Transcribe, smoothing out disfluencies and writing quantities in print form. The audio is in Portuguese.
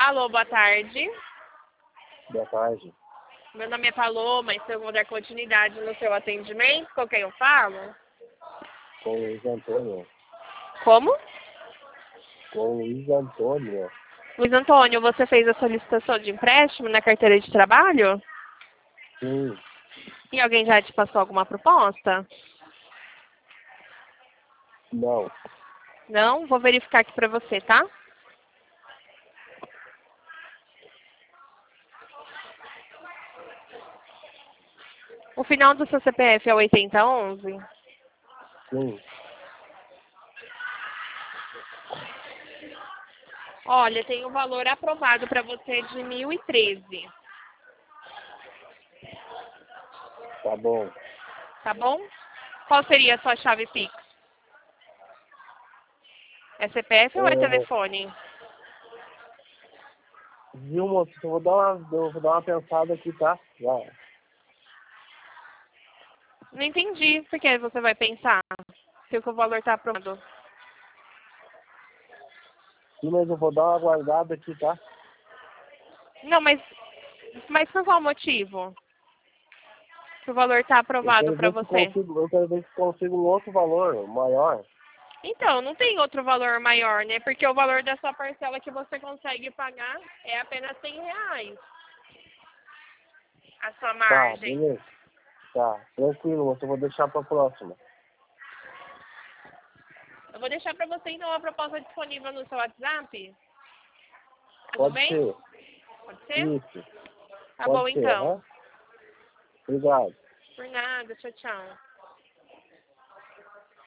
Alô, boa tarde. Boa tarde. Meu nome é Paloma e se eu vou dar continuidade no seu atendimento, com quem eu falo? Com o Luiz Antônio. Como? Com o Luiz Antônio. Luiz Antônio, você fez a solicitação de empréstimo na carteira de trabalho? Sim. E alguém já te passou alguma proposta? Não. Não? Vou verificar aqui pra você, tá? O final do seu CPF é 8011? Sim. Olha, tem um valor aprovado para você de 1.013, Tá bom. tá bom? Qual seria a sua chave Pix? É CPF ou é telefone? Viu, moço? Eu vou dar uma pensada aqui, tá? Já. Não entendi. Por que você vai pensar se o valor está aprovado? Sim, mas eu vou dar uma guardada aqui, tá? Não, mas por qual motivo que o valor está Eu aprovado quero para ver se você? consigo um outro valor maior. Então, não tem outro valor maior, né? Porque o valor da sua parcela que você consegue pagar é apenas R$ 100. A sua Tá, margem. beleza. Tá, tranquilo, moço. Eu vou deixar pra próxima. Eu vou deixar para você, então, a proposta disponível no seu WhatsApp. Tudo Pode bem? ser. Pode ser? Isso. Tá bom, Pode ser, então. aham. Obrigado. Por nada. Tchau, tchau.